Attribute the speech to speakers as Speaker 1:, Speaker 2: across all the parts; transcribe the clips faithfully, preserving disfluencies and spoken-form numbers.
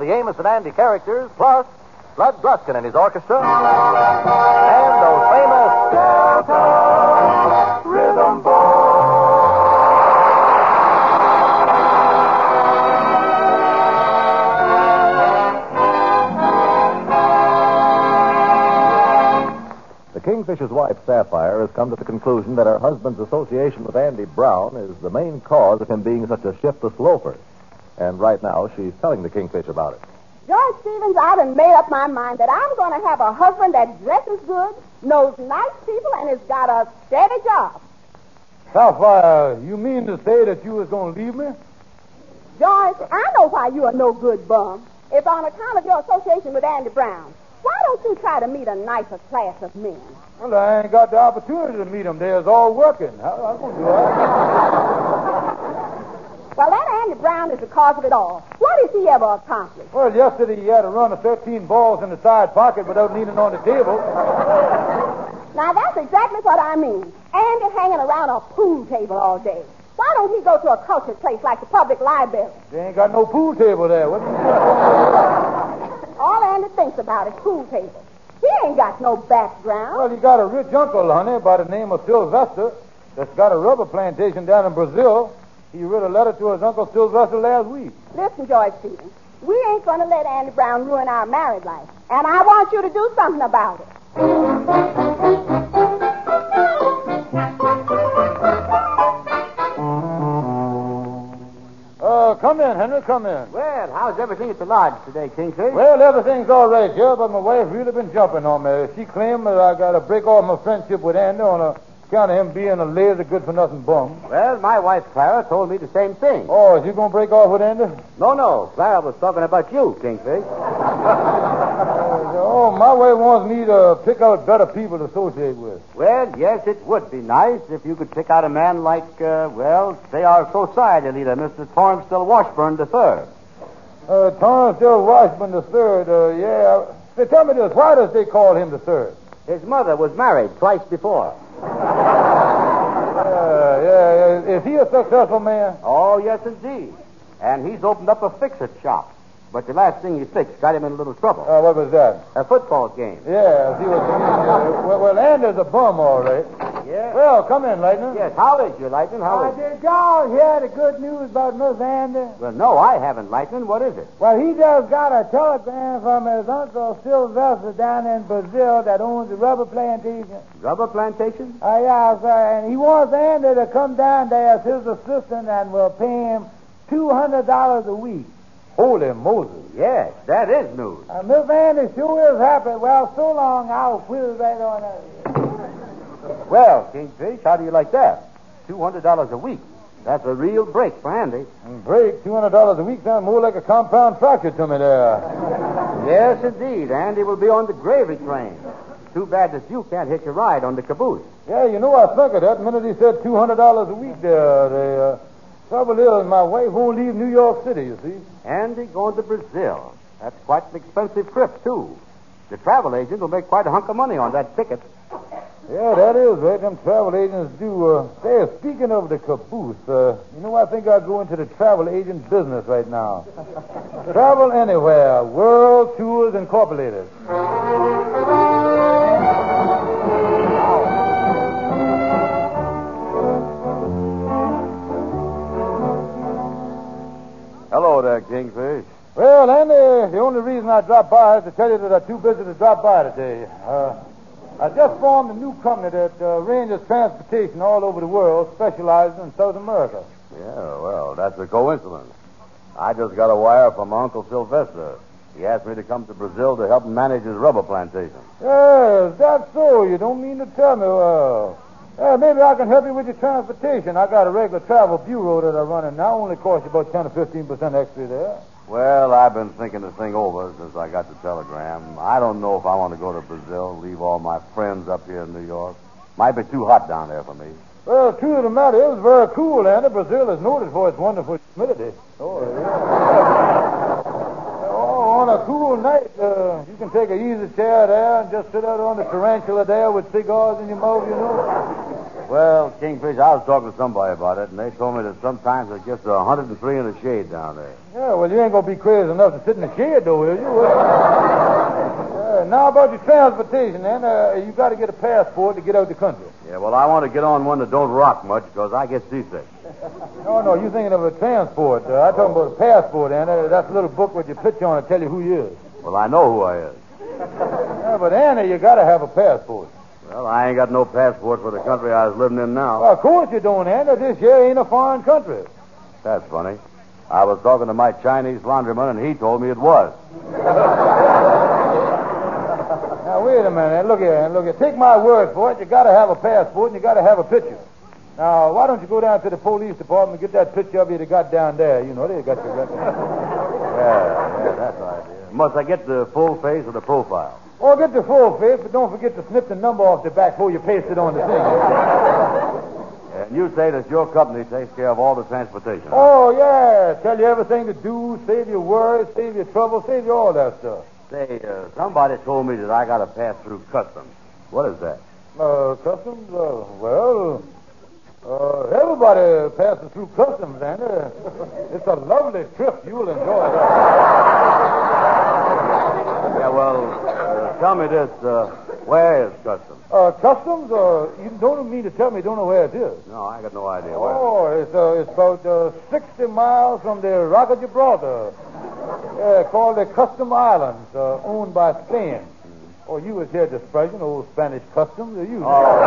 Speaker 1: the Amos and Andy characters, plus Bud Gruskin and his orchestra, and those famous Delta Rhythm The Kingfisher's wife, Sapphire, has come to the conclusion that her husband's association with Andy Brown is the main cause of him being such a shiftless loafer. And right now, she's telling the Kingfisher about it.
Speaker 2: George Stevens, I done made up my mind that I'm going to have a husband that dresses good, knows nice people, and has got a steady job.
Speaker 3: Sapphire, you mean to say that you was going to leave me?
Speaker 2: George, I know why you are no good bum. It's on account of your association with Andy Brown. Why don't you try to meet a nicer class of men?
Speaker 3: Well, I ain't got the opportunity to meet them. They're all working. How am I going to do that?
Speaker 2: Well, that Andy Brown is the cause of it all. What has he ever accomplished?
Speaker 3: Well, yesterday he had a run of thirteen balls in the side pocket without kneeling on the table.
Speaker 2: Now, that's exactly what I mean. Andy hanging around a pool table all day. Why don't he go to a cultured place like the public library?
Speaker 3: They ain't got no pool table there. What's
Speaker 2: All Andy thinks about is pool tables. He ain't got no background.
Speaker 3: Well, he got a rich uncle, honey, by the name of Sylvester, that's got a rubber plantation down in Brazil. He wrote a letter to his Uncle Sylvester last week.
Speaker 2: Listen, George Stevens, we ain't going to let Andy Brown ruin our married life. And I want you to do something about it.
Speaker 3: Uh, come in, Henry, come in.
Speaker 4: Well, how's everything at the lodge today, Kingfish?
Speaker 3: Well, everything's all right here, but my wife really been jumping on me. She claimed that I got to break off my friendship with Andy on account of him being a lazy, good-for-nothing bum.
Speaker 4: Well, my wife, Clara, told me the same thing.
Speaker 3: Oh, is you going to break off with Andy?
Speaker 4: No, no. Clara was talking about you, Kingfish.
Speaker 3: Oh, my wife wants me to pick out better people to associate with.
Speaker 4: Well, yes, it would be nice if you could pick out a man like, uh, well, say our society leader, Mister Torrance Washburn the third.
Speaker 3: Uh, Torrance Washburn the third, uh, yeah. Say, tell me this, why does they call him the third?
Speaker 4: His mother was married twice before.
Speaker 3: Yeah, yeah, yeah. Is he a successful man?
Speaker 4: Oh, yes, indeed. And he's opened up a fix-it shop. But the last thing he fixed got him in a little trouble.
Speaker 3: Uh, what was that?
Speaker 4: A football game.
Speaker 3: Yeah, he was. Uh, well, well, Andy's a bum, all right.
Speaker 4: Yeah?
Speaker 3: Well, come in, Lightning.
Speaker 4: Yes, how is you, Lightning? How
Speaker 3: Uh,
Speaker 4: is you?
Speaker 3: did y'all hear the good news about Miss Andy?
Speaker 4: Well, no, I haven't, Lightning. What is it?
Speaker 3: Well, he just got a telegram from his uncle Sylvester down in Brazil that owns a rubber plantation.
Speaker 4: Rubber plantation?
Speaker 3: Uh, yeah, sir, and he wants Andy to come down there as his assistant and will pay him two hundred dollars a week. Holy Moses.
Speaker 4: Yes, that is news.
Speaker 3: Uh, Miss Andy sure is happy. Well, so long, I'll whiz right on out.
Speaker 4: Well, Kingfish, how do you like that? two hundred dollars a week. That's a real break for Andy.
Speaker 3: Break? two hundred dollars a week sounds more like a compound fracture to me there.
Speaker 4: Yes, indeed. Andy will be on the gravy train. Too bad that you can't hitch a ride on the caboose.
Speaker 3: Yeah, you know, I think of that. The minute he said two hundred dollars a week there, the uh, trouble is my wife won't leave New York City, you see.
Speaker 4: Andy going to Brazil. That's quite an expensive trip, too. The travel agent will make quite a hunk of money on that ticket.
Speaker 3: Yeah, that is right. Them travel agents do. Uh, say, speaking of the caboose, uh, you know, I think I'll go into the travel agent business right now. Travel anywhere. World Tours Incorporated.
Speaker 4: Hello there, Kingfish.
Speaker 3: Well, Andy, the only reason I dropped by is to tell you that I'm too busy to drop by today. Uh, I just formed a new company that uh, arranges transportation all over the world, specializing in South America.
Speaker 5: Yeah, well, that's a coincidence. I just got a wire from Uncle Sylvester. He asked me to come to Brazil to help him manage his rubber plantation.
Speaker 3: Yes, that's so. You don't mean to tell me. Well, uh, maybe I can help you with your transportation. I got a regular travel bureau that I run, and now only cost you about ten or fifteen percent extra there.
Speaker 5: Well, I've been thinking this thing over since I got the telegram. I don't know if I want to go to Brazil, leave all my friends up here in New York. Might be too hot down there for me.
Speaker 3: Well, true of the matter, it was very cool, Andy. Brazil is noted for its wonderful humidity. Oh, yeah. Oh, on a cool night, uh, you can take an easy chair there and just sit out on the tarantula there with cigars in your mouth, you know.
Speaker 5: Well, Kingfish, I was talking to somebody about it, and they told me that sometimes it gets one hundred three in the shade down there.
Speaker 3: Yeah, well, you ain't going to be crazy enough to sit in the shade, though, will you? uh, now about your transportation, then, uh, you got to get a passport to get out the country.
Speaker 5: Yeah, well, I want to get on one that don't rock much because I get seasick.
Speaker 3: No, no, you're thinking of a transport. Uh, I'm talking about a passport, and uh, that's a little book with your picture on it to tell you who you is.
Speaker 5: Well, I know who I is.
Speaker 3: Yeah, but Anna, you got to have a passport.
Speaker 5: Well, I ain't got no passport for the country I was living in now.
Speaker 3: Well, of course you don't, Anna. This here ain't a foreign country.
Speaker 5: That's funny. I was talking to my Chinese laundryman, and he told me it was.
Speaker 3: Now, wait a minute. Look here, look here. Take my word for it. You got to have a passport, and you got to have a picture. Now, why don't you go down to the police department and get that picture of you they got down there? You know, they got your record.
Speaker 5: Yeah, yeah, that's right. Yeah. Must I get the full face or the profile?
Speaker 3: Or get the full face, but don't forget to snip the number off the back before you paste it on the thing.
Speaker 5: And you say that your company takes care of all the transportation. Huh?
Speaker 3: Oh, yeah. Tell you everything to do, save your worries, save your trouble, save you all that stuff.
Speaker 5: Say, uh, somebody told me that I got to pass through customs. What is that?
Speaker 3: Uh, customs? Uh, well, uh, everybody passes through customs, and uh, it's a lovely trip. You'll enjoy that.
Speaker 5: Yeah, well, uh, tell me this. Uh, where is customs?
Speaker 3: Uh, customs? Uh, you don't mean to tell me you don't know where it is.
Speaker 5: No, I got no idea where.
Speaker 3: Oh, it's, uh, it's about uh, sixty miles from the Rock of Gibraltar. Yeah, called the Custom Islands, uh, owned by Spain. Mm. Oh, you was here to Spurgeon, old Spanish customs, or you?
Speaker 5: Oh.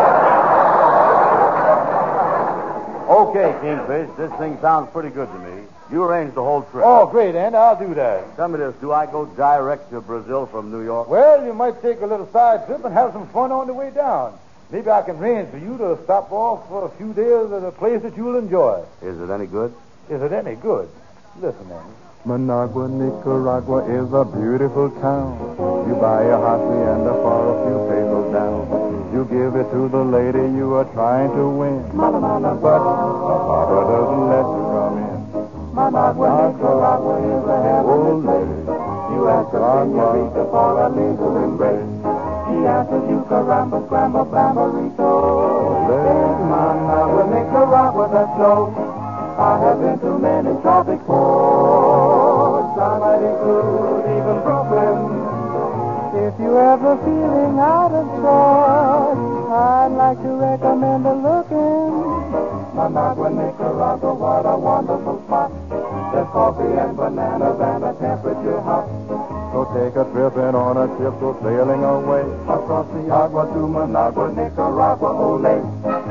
Speaker 5: Okay, Kingfish, this thing sounds pretty good to me. You arrange the whole trip.
Speaker 3: Oh, great, Andy. I'll do that.
Speaker 5: Tell me this. Do I go direct to Brazil from New York?
Speaker 3: Well, you might take a little side trip and have some fun on the way down. Maybe I can arrange for you to stop off for a few days at a place that you'll enjoy.
Speaker 5: Is it any good?
Speaker 3: Is it any good? Listen, Andy.
Speaker 6: Managua, Nicaragua is a beautiful town. You buy a hacienda for a few pesos down. You give it to the lady you are trying to win. But Papa doesn't let you come in. Managua, Nicaragua is a heavenly place. You ask a senorita for a legal embrace. She answers you caramba, scramba, bambarito. There's Managua, Nicaragua, that's low. I have been to many tropic ports. I might include even Brooklyn. If you're ever feeling out of sorts, I'd like to recommend a look in Managua, Nicaragua. What a wonderful spot. There's coffee and bananas and a temperature hot. So take a trip in on a ship, go sailing away across the agua to Managua, Nicaragua, ole.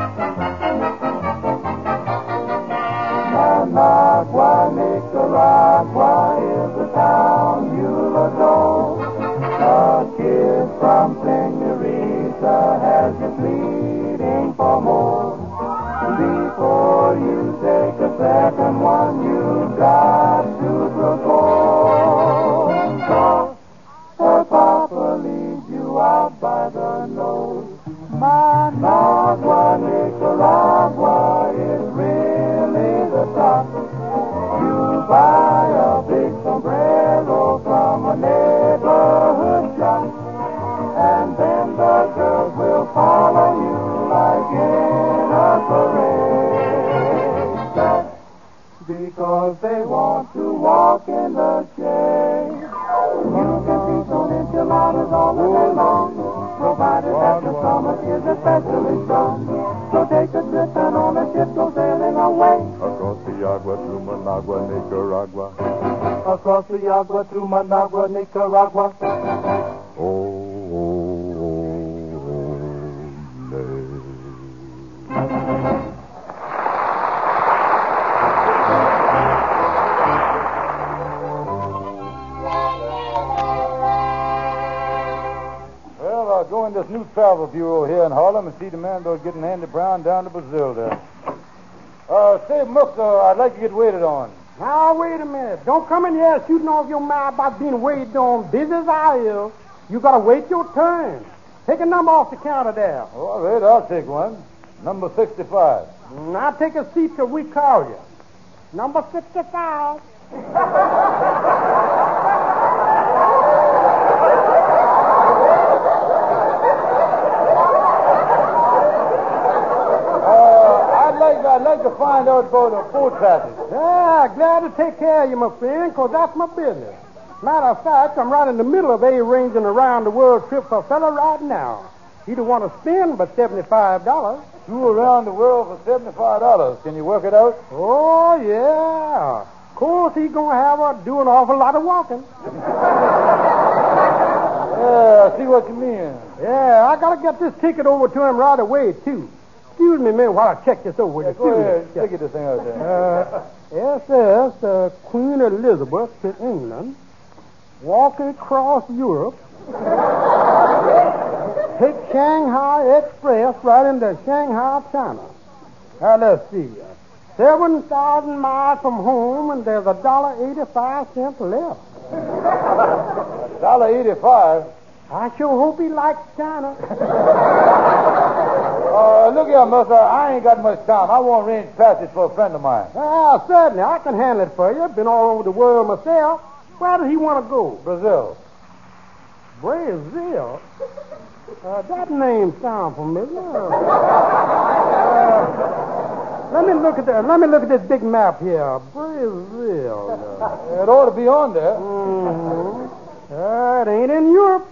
Speaker 6: Managua, Nicaragua is the town you'll adore. A kiss from Senorita has you pleading for more. Before you take a second one, you've got to propose. So, her papa leads you out by the nose. Managua, Nicaragua is really the top. You buy a big sombrero from a neighborhood shop, and then the girls will follow you like in a parade. That's because they want to walk in the shade. You can see some enchiladas all the day long, provided that the summer is especially strong. So take a trip and on a ship go sailing away. Across the agua to Managua, Nicaragua. Across the agua to Managua, Nicaragua. Oh, oh, oh,
Speaker 3: Well, I'll go in this new travel bureau here in Harlem and see the man about getting Andy Brown down to Brazil there. Uh, say, Mook, uh, I'd like to get waited on.
Speaker 7: Now, wait a minute. Don't come in here shooting off your mind about being waited on. Busy as I am, you got to wait your turn. Take a number off the counter there.
Speaker 3: All right, I'll take one. Number sixty-five.
Speaker 7: Now take a seat till we call you. Number sixty-five.
Speaker 3: find out about the boat passage.
Speaker 7: Yeah, glad to take care of you, my friend, 'cause that's my business. Matter of fact, I'm right in the middle of arranging a round-the-world trip for a fella right now. He don't want to spend but seventy-five dollars.
Speaker 3: Two around the world for seventy-five dollars. Can you work it out?
Speaker 7: Oh, yeah. Of course, he's going to have her do an awful lot of walking.
Speaker 3: Yeah, I see what you mean.
Speaker 7: Yeah, I got to get this ticket over to him right away, too. Excuse me a minute while I check this over with
Speaker 3: Yeah,
Speaker 7: you.
Speaker 3: go ahead. Stick this thing out there.
Speaker 7: Uh, S S uh, Queen Elizabeth to England. Walk across Europe. Take Shanghai Express right into Shanghai, China. Now, let's see. seven thousand miles from home, and there's a dollar eighty-five cents left.
Speaker 3: Dollar eighty-five.
Speaker 7: I sure hope he likes China.
Speaker 3: Uh, look here, mister. I ain't got much time. I want range passage for a friend of mine.
Speaker 7: Ah, certainly. I can handle it for you. Been all over the world myself. Where does he want to go?
Speaker 3: Brazil.
Speaker 7: Brazil? Uh, that name sounds familiar. Uh, let me look at the, Let me look at this big map here. Brazil.
Speaker 3: It ought to be on there.
Speaker 7: Mm-hmm. Uh, it ain't in Europe.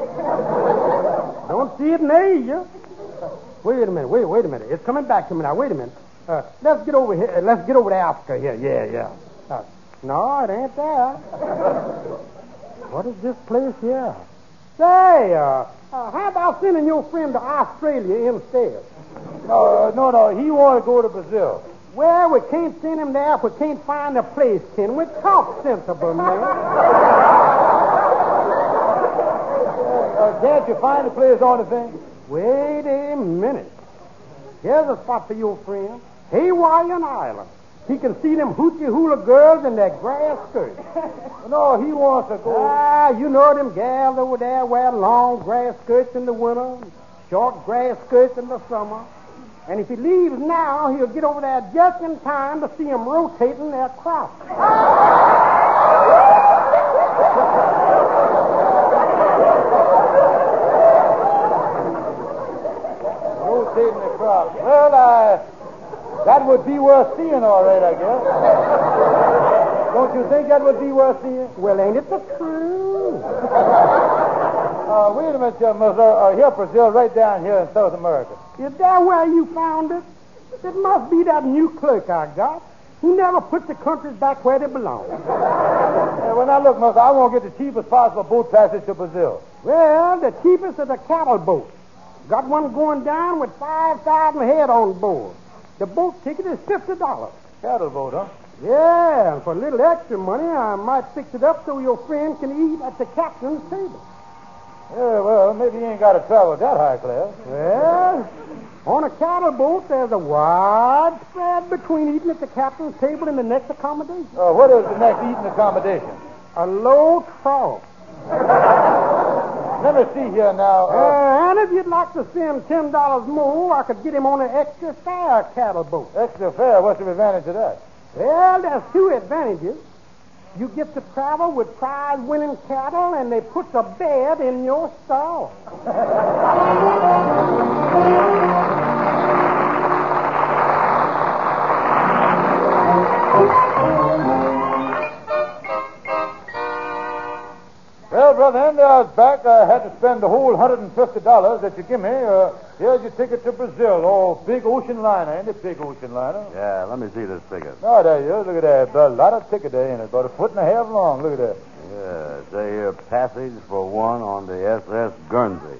Speaker 7: Don't see it in Asia. Wait a minute. Wait, wait a minute. It's coming back to me now. Wait a minute. Uh, let's get over here. Let's get over to Africa here. Yeah, yeah. Uh, no, it ain't there. What is this place here? Say, uh, uh, how about sending your friend to Australia instead?
Speaker 3: No, no, no. He want to go to Brazil.
Speaker 7: Well, we can't send him there if we can't find a place, can we? Talk sensible, man.
Speaker 3: Uh, can't you find a place on the thing?
Speaker 7: Wait a minute. Here's a spot for your friend. Hawaiian Island. He can see them hoochie hula girls in their grass skirts.
Speaker 3: No, he wants to go.
Speaker 7: Ah, you know them gals over there wear long grass skirts in the winter, short grass skirts in the summer. And if he leaves now, he'll get over there just in time to see them rotating their crops.
Speaker 3: Rotating the crop. Well, I... That would be worth seeing, all right, I guess. Don't you think that would be worth seeing?
Speaker 7: Well, ain't it the truth?
Speaker 3: Uh, wait a minute, uh, mister. Uh, here, Brazil, right down here in South America.
Speaker 7: Is that where you found it? It must be that new clerk I got. He never puts the countries back where they belong.
Speaker 3: Uh, well, now, look, mister, I want to get the cheapest possible boat passage to Brazil.
Speaker 7: Well, the cheapest is a cattle boat. Got one going down with five thousand head on board. The boat ticket is fifty dollars.
Speaker 3: Cattle boat, huh?
Speaker 7: Yeah, and for a little extra money, I might fix it up so your friend can eat at the captain's table.
Speaker 3: Yeah, well, maybe you ain't got to travel that high class.
Speaker 7: Well, on a cattle boat, there's a wide spread between eating at the captain's table and the next accommodation.
Speaker 3: Uh, what is the next eating accommodation?
Speaker 7: A low trough.
Speaker 3: Let me see here now. Uh,
Speaker 7: Uh, and if you'd like to spend ten dollars more, I could get him on an extra fare cattle boat.
Speaker 3: extra fare. What's the advantage of that?
Speaker 7: Well, there's two advantages. You get to travel with prize-winning cattle, and they put a bed in your stall.
Speaker 3: Well, Brother Andy, I was back. I had to spend the whole one hundred fifty dollars that you give me. Uh, here's your ticket to Brazil. Oh, big ocean liner, ain't it? Big ocean liner.
Speaker 5: Yeah, let me see this ticket.
Speaker 3: Oh, there you is. Look at that. A lot of ticket there, ain't it? About a foot and a half long. Look at that.
Speaker 5: Yeah, say here, passage for one on the S S Guernsey.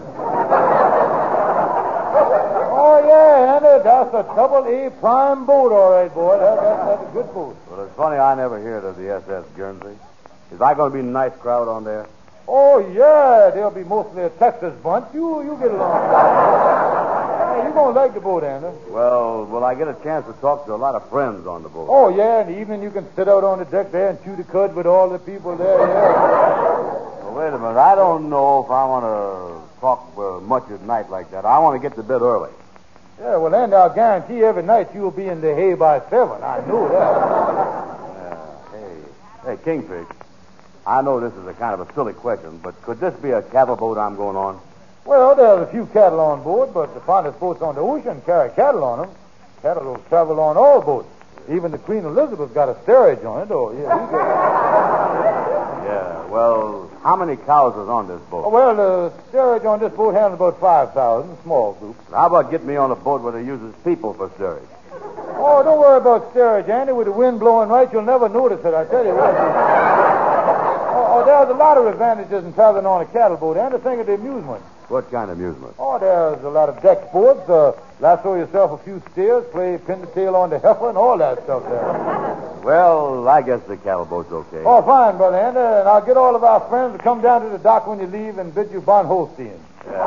Speaker 3: Oh, yeah, Andy. That's a double A prime boat, all right, boy. That, that, that's a good boat.
Speaker 5: Well, it's funny I never heard of the S S Guernsey. Is that going to be a nice crowd on there?
Speaker 3: Oh, yeah. They'll be mostly a Texas bunch. You you get along. Hey, you're going to like the boat, Andy.
Speaker 5: Well, will I get a chance to talk to a lot of friends on the boat?
Speaker 3: Oh, yeah. In the evening, you can sit out on the deck there and chew the cud with all the people there, yeah.
Speaker 5: Well, wait a minute. I don't know if I want to talk uh, much at night like that. I want to get to bed early.
Speaker 3: Yeah, well, Andy, I'll guarantee every night you'll be in the hay by seven. I know that.
Speaker 5: Yeah. Hey, hey, Kingfish. I know this is a kind of a silly question, but could this be a cattle boat I'm going on?
Speaker 3: Well, there's a few cattle on board, but the finest boats on the ocean carry cattle on them. Cattle will travel on all boats. Even the Queen Elizabeth got a steerage on it. Oh, yeah. We got...
Speaker 5: Yeah, well, how many cows is on this boat?
Speaker 3: Oh, well, the steerage on this boat handles about five thousand, small group.
Speaker 5: How about getting me on a boat where they uses people for steerage?
Speaker 3: Oh, don't worry about steerage, Andy. With the wind blowing right, you'll never notice it, I tell you what. oh, oh, there's a lot of advantages in traveling on a cattle boat, Andy. Think of the amusement.
Speaker 5: What kind of amusement?
Speaker 3: Oh, there's a lot of deck sports. Uh, lasso yourself a few steers, play pin the tail on the heifer, and all that stuff there.
Speaker 5: Well, I guess the cattle boat's okay.
Speaker 3: Oh, fine, Brother Andy. And I'll get all of our friends to come down to the dock when you leave and bid you Bon Holstein.
Speaker 5: Yeah.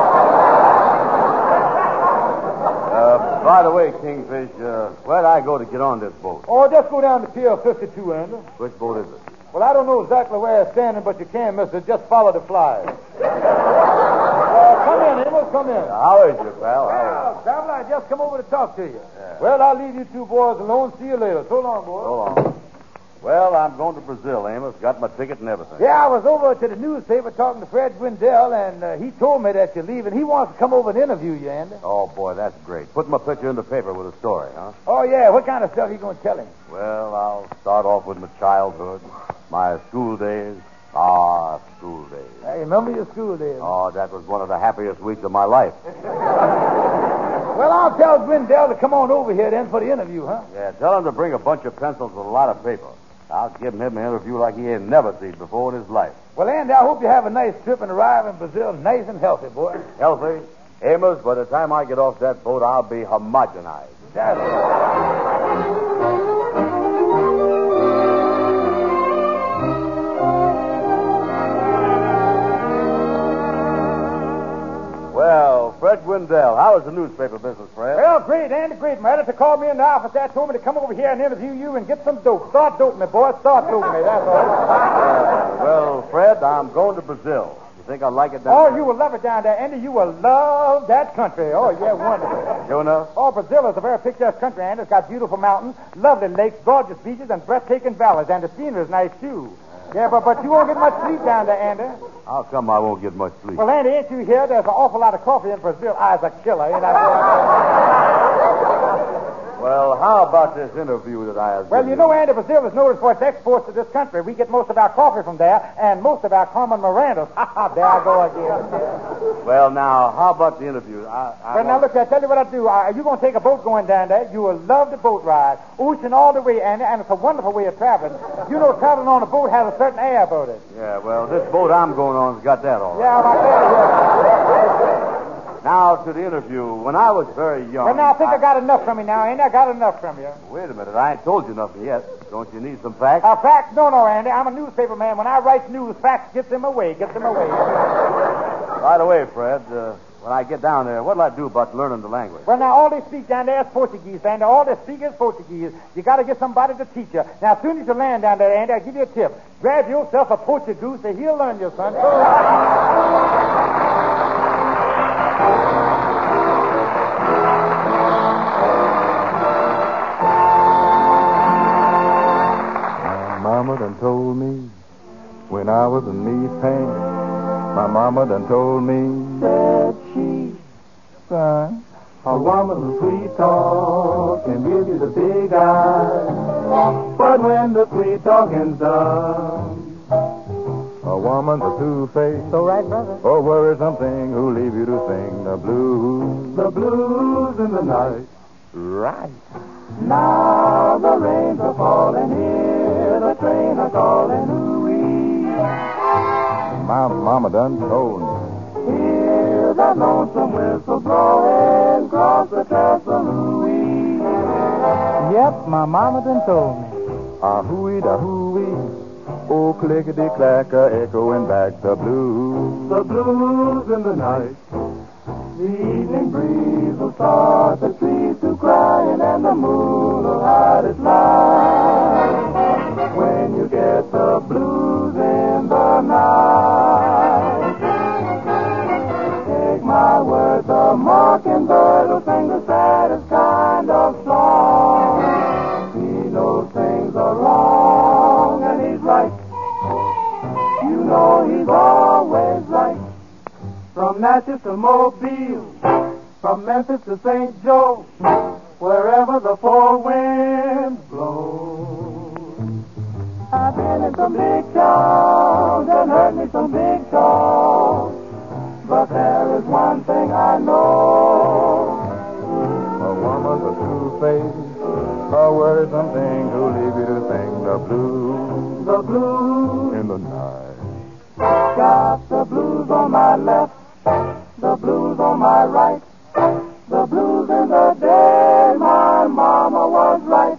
Speaker 5: uh, by the way, Kingfish, uh, where'd I go to get on this boat?
Speaker 3: Oh, just go down to Pier fifty-two, Andy.
Speaker 5: Which boat is it?
Speaker 3: Well, I don't know exactly where it's standing, but you can, mister. Just follow the flies. uh, come in, Amos, come in.
Speaker 5: How is you, pal? How
Speaker 3: Well, Traveler, I just come over to talk to you. Yeah. Well, I'll leave you two boys alone. See you later. So long, boys.
Speaker 5: So long. Well, I'm going to Brazil, Amos. Got my ticket and everything.
Speaker 3: Yeah, I was over to the newspaper talking to Fred Gwendell, and uh, he told me that you're leaving. He wants to come over and interview you, Andy.
Speaker 5: Oh, boy, that's great. Put my picture in the paper with a story, huh?
Speaker 3: Oh, yeah. What kind of stuff are you going to tell him?
Speaker 5: Well, I'll start off with my childhood, my school days. Ah, school days.
Speaker 3: Hey, remember your school days?
Speaker 5: Oh, that was one of the happiest weeks of my life.
Speaker 3: Well, I'll tell Gwendell to come on over here then for the interview, huh?
Speaker 5: Yeah, tell him to bring a bunch of pencils with a lot of paper. I'll give him an interview like he ain't never seen before in his life.
Speaker 3: Well, Andy, I hope you have a nice trip and arrive in Brazil nice and healthy, boy.
Speaker 5: Healthy? Amos, by the time I get off that boat, I'll be homogenized.
Speaker 3: That's it.
Speaker 5: Well, Fred Gwendell, how is the newspaper business, Fred?
Speaker 3: Well, great, Andy, great. My editor called me in the office there, told me to come over here and interview you and get some dope. Start doping me, boy. Start doping me, that's all.
Speaker 5: Uh, well, Fred, I'm going to Brazil. You think I'll like it down
Speaker 3: Oh,
Speaker 5: there?
Speaker 3: you will love it down there, Andy. You will love that country. Oh, yeah, wonderful.
Speaker 5: Sure enough?
Speaker 3: Oh, Brazil is a very picturesque country, Andy. It's got beautiful mountains, lovely lakes, gorgeous beaches, and breathtaking valleys, and the scenery is nice, too. Yeah, but, but you won't get much sleep down there, Andy.
Speaker 5: How come I won't get much sleep?
Speaker 3: Well, Andy, ain't you here? There's an awful lot of coffee in Brazil. I's a killer, ain't I?
Speaker 5: Well, how about this interview that I have
Speaker 3: Well,
Speaker 5: given
Speaker 3: you know, Andy, Brazil is noted for its exports to this country. We get most of our coffee from there, and most of our Carmen Mirandas. Ha ha, there I go again.
Speaker 5: Well, now, how about the interview? I, I
Speaker 3: Well, now, look, I tell you what I do. Are you going to take a boat going down there? You will love the boat ride. Ocean all the way, Andy, and it's a wonderful way of traveling. You know, traveling on a boat has a certain air about it.
Speaker 5: Yeah, well, this boat I'm going on's got that all right.
Speaker 3: Yeah, I tell you.
Speaker 5: Now, to the interview. When I was very young...
Speaker 3: Well, now, I think I, I got enough from you now, Andy. I got enough from you.
Speaker 5: Wait a minute. I ain't told you nothing yet. Don't you need some facts?
Speaker 3: Uh, facts? No, no, Andy. I'm a newspaper man. When I write news, facts gets them away. Gets them away.
Speaker 5: By the way, Fred, uh, when I get down there, what'll I do about learning the language?
Speaker 3: Well, now, all they speak down there is Portuguese, Andy. All they speak is Portuguese. You got to get somebody to teach you. Now, as soon as you land down there, Andy, I'll give you a tip. Grab yourself a Portugoose, and he'll learn you, son.
Speaker 6: Mama done told me when I was in these pants. My mama done told me that she, son, a woman's sweet talk can give you the big eye. But when the sweet talking's done, a woman's a two-faced,
Speaker 3: So right, brother.
Speaker 6: or worrisome thing who leave you to sing the blues, the blues in the night. Right. Now the rains are falling here, the train are calling, ooh-wee. My mama done told me, hear that lonesome whistle blowing across the trestle, ooh-wee.
Speaker 3: Yep, my mama done told me.
Speaker 6: Ah, hooey da hooey, oh clickety-clacker, echoing back the blues, the blues in the night. The evening breeze will start the trees to crying, and the moon will hide its light. When you get the blues in the night, take my word, the mockingbird will sing the saddest kind of song. He knows things are wrong and he's right. You know he's always right. From Natchez to Mobile, from Memphis to Saint Joe, wherever the four winds blow. I've been in some big towns and heard me some big talk, but there is one thing I know. A woman's a true face, a worrisome thing to leave you to sing the blues, the blues in the night. Got the blues on my left, the blues on my right, the blues in the day my mama was right.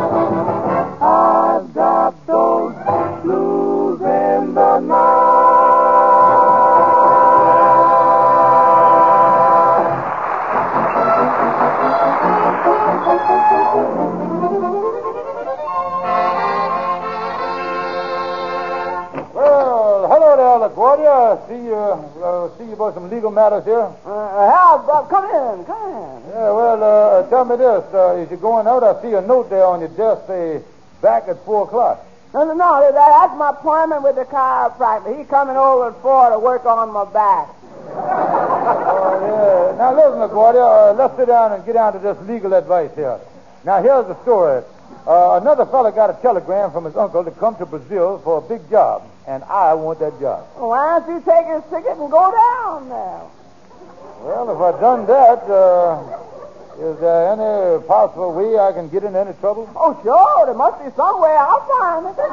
Speaker 6: I've got those blues in the night.
Speaker 3: Well, hello there, LaGuardia. See you, uh, see you about some legal matters here.
Speaker 7: Uh, Hal, uh, come in, come in.
Speaker 3: Yeah, well, uh, tell me this. Uh, as you're going out, I see a note there on your desk, say, back at four o'clock.
Speaker 7: No, no, no, that, that's my appointment with the chiropractor. He's coming over at four to work on my back.
Speaker 3: Oh, yeah. Now, listen, LaGuardia, uh, let's sit down and get down to this legal advice here. Now, here's the story. Uh, another fella got a telegram from his uncle to come to Brazil for a big job, and I want that job.
Speaker 7: Well, why don't you take his ticket and go down there?
Speaker 3: Well, if I'd done that, uh, is there any possible way I can get in any trouble?
Speaker 7: Oh, sure. There must be some way. I'll find it.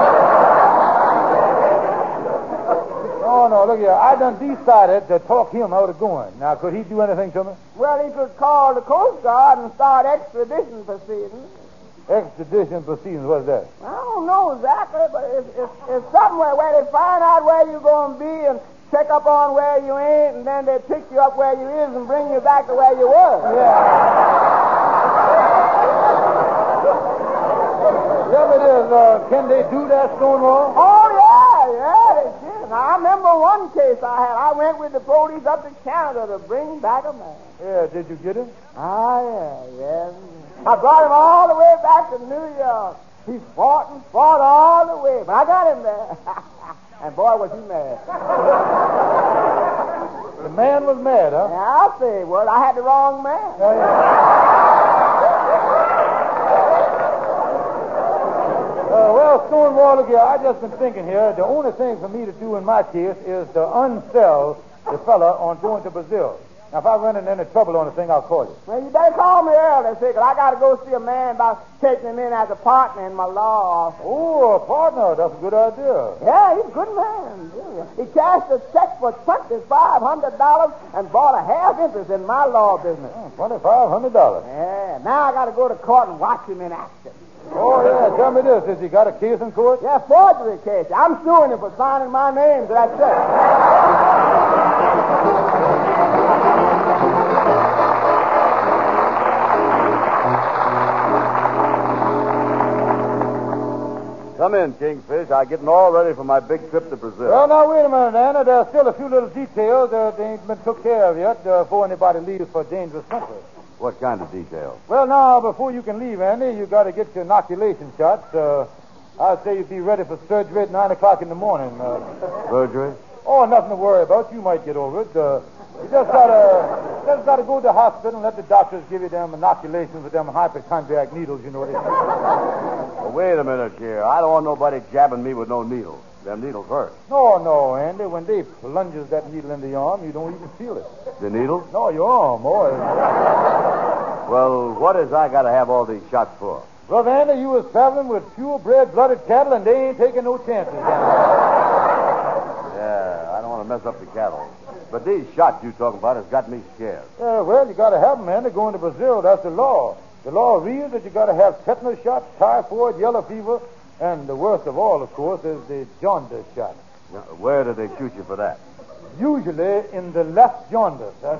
Speaker 3: Oh, no, look here. I done decided to talk him out of going. Now, could he do anything to me?
Speaker 7: Well, he could call the Coast Guard and start extradition proceedings.
Speaker 3: Extradition proceedings, what's that?
Speaker 7: I don't know exactly, but it's, it's, it's somewhere where they find out where you're going to be and check up on where you ain't, and then they pick you up where you is and bring you back to where you were.
Speaker 3: Yeah. Yeah, but is, uh, can they do that, Stonewall?
Speaker 7: Oh, yeah, yeah, they did. Now, I remember one case I had. I went with the police up to Canada to bring back a man.
Speaker 3: Yeah, did you get him?
Speaker 7: Ah, yeah, yeah. I brought him all the way back to New York. He fought and fought all the way, but I got him there. And boy, was he mad.
Speaker 3: The man was mad, huh?
Speaker 7: Yeah, I'll say, well, I had the wrong man.
Speaker 3: Yeah, yeah. Uh, well, Stonewall, look here, I just been thinking here, the only thing for me to do in my case is to unsell the fella on going to Brazil. Now, if I run into any trouble on the thing, I'll call you.
Speaker 7: Well, you better call me early, see, 'cause I got to go see a man about taking him in as a partner in my law office.
Speaker 3: Oh, a partner. That's a good idea.
Speaker 7: Yeah, he's a good man. Yeah. He cashed a check for twenty-five hundred dollars and bought a half interest in my law business.
Speaker 3: Oh, twenty-five hundred dollars.
Speaker 7: Yeah, now I got to go to court and watch him in action.
Speaker 3: Oh, yeah, tell me this. Has he got a case in court?
Speaker 7: Yeah, forgery case. I'm suing him for signing my name to that check.
Speaker 5: Come in, Kingfish. I'm getting all ready for my big trip to Brazil.
Speaker 3: Well, now, wait a minute, Anna. There's still a few little details that ain't been took care of yet uh, before anybody leaves for dangerous country.
Speaker 5: What kind of details?
Speaker 3: Well, now, before you can leave, Andy, you got to get your inoculation shots. Uh, I'd say you'd be ready for surgery at nine o'clock in the morning. Uh,
Speaker 5: Surgery?
Speaker 3: oh, nothing to worry about. You might get over it. Uh, you just gotta, just gotta go to the hospital and let the doctors give you them inoculations with them hypochondriac needles. You know what they say.
Speaker 5: Well, wait a minute here. I don't want nobody jabbing me with no needles. Them needles hurt.
Speaker 3: No, no, Andy. When they plunges that needle in the arm, you don't even feel it.
Speaker 5: The needles?
Speaker 3: No, your arm, boy.
Speaker 5: Well, what is I got to have all these shots for?
Speaker 3: Brother Andy, you was traveling with pure-bred blooded cattle, and they ain't taking no chances.
Speaker 5: Yeah, I don't want to mess up the cattle. But these shots you talking about has got me scared.
Speaker 3: Yeah, well, you got to have them, Andy. Going to Brazil, that's the law. The law reads that you got to have tetanus shots, typhoid, yellow fever, and the worst of all, of course, is the jaundice shot.
Speaker 5: Now, where do they shoot you for that?
Speaker 3: Usually in the left jaundice. That's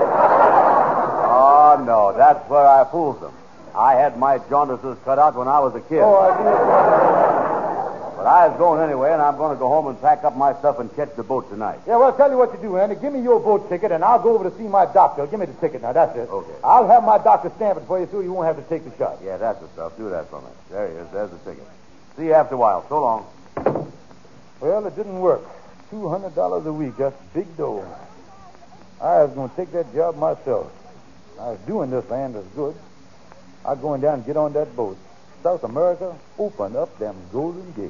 Speaker 5: Oh, no, that's where I fooled them. I had my jaundices cut out when I was a kid.
Speaker 3: Oh, I do.
Speaker 5: But I was going anyway, and I'm going to go home and pack up my stuff and catch the boat tonight.
Speaker 3: Yeah, well, tell you what you do, Andy. Give me your boat ticket, and I'll go over to see my doctor. Give me the ticket now. That's it.
Speaker 5: Okay.
Speaker 3: I'll have my doctor stamp it for you so you won't have to take the shot.
Speaker 5: Yeah, that's the stuff. Do that for me. There he is. There's the ticket. See you after a while. So long.
Speaker 3: Well, it didn't work. two hundred dollars a week. That's big dough. I was going to take that job myself. I was doing this land as good. I'm going down and get on that boat. South America, open up them golden gates.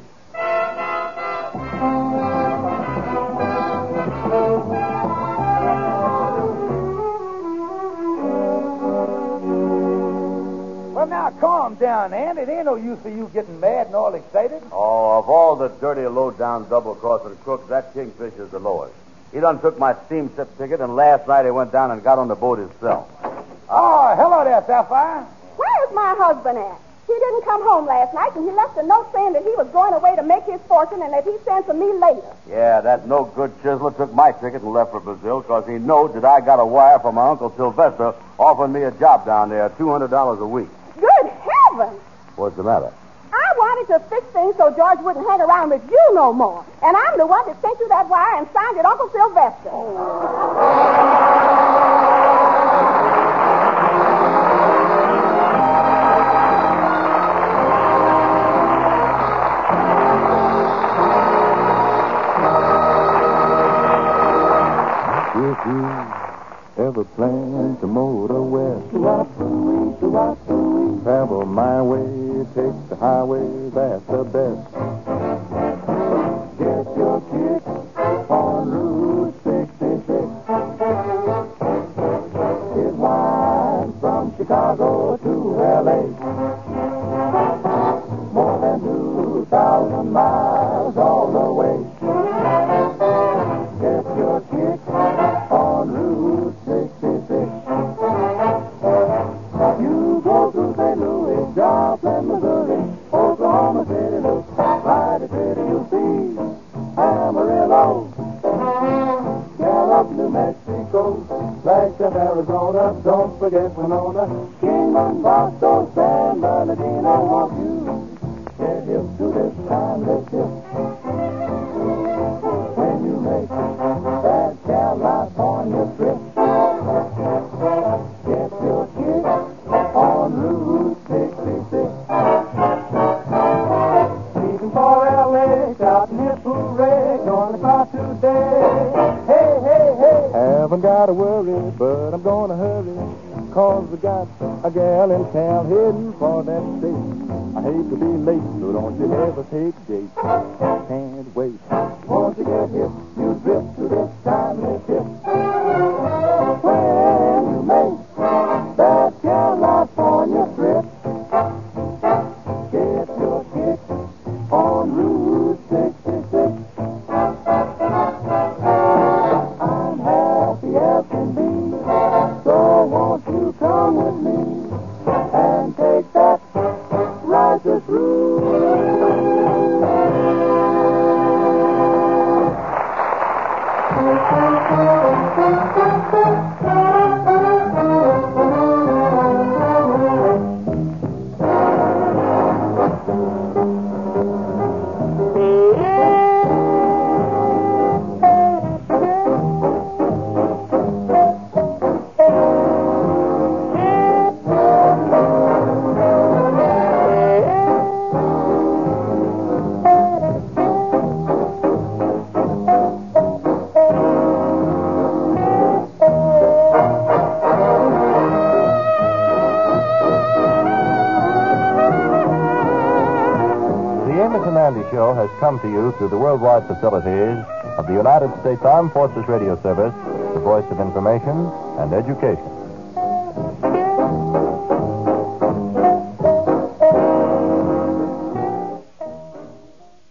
Speaker 3: Well, now, calm down, Ann. It ain't no use for you getting mad and all excited.
Speaker 5: Oh, of all the dirty, low-down, double-crossing crooks, that Kingfisher's the lowest. He done took my steamship ticket, and last night he went down and got on the boat himself.
Speaker 3: Oh, hello there, Sapphire.
Speaker 2: Where's my husband at? He didn't come home last night, and he left a note saying that he was going away to make his fortune and that he'd send for me later.
Speaker 5: Yeah, that no-good chiseler took my ticket and left for Brazil because he knowed that I got a wire from my Uncle Sylvester offering me a job down there, two hundred dollars a week.
Speaker 2: Good heavens!
Speaker 5: What's the matter?
Speaker 2: I wanted to fix things so George wouldn't hang around with you no more. And I'm the one that sent you that wire and signed it Uncle Sylvester.
Speaker 6: If you ever plan to motor west, travel my way, take the highway, that's the best. Get your kick on Route sixty-six. It winds from Chicago to L A. More than two thousand miles all the way. Get your kick on Route sixty-six. You go through Saint Louis, Joplin, Missouri, Oklahoma City, look, Mighty City, you see Amarillo, Gallup, New Mexico, Flagstaff, Arizona, don't forget Winona, Kingman, Boston, San Bernardino, won't you get hip to this timeless hip? When you make that California trip, get your kick on Route sixty-six. Leaving for L A, shouting hip hooray, gonna fly today. Hey, hey, hey. Haven't got to worry, but I'm gonna hurry, cause we got a gal in town heading for that state. I hate to be late, so don't you hesitate, Jake. Can't wait. Once you get hip, you drift to this timely tip. When you make that California trip, get your kick on Route sixty-six. I'm happy as can be, so won't you come with me and take that righteous route?
Speaker 1: Show has come to you through the worldwide facilities of the United States Armed Forces Radio Service, the voice of information and education.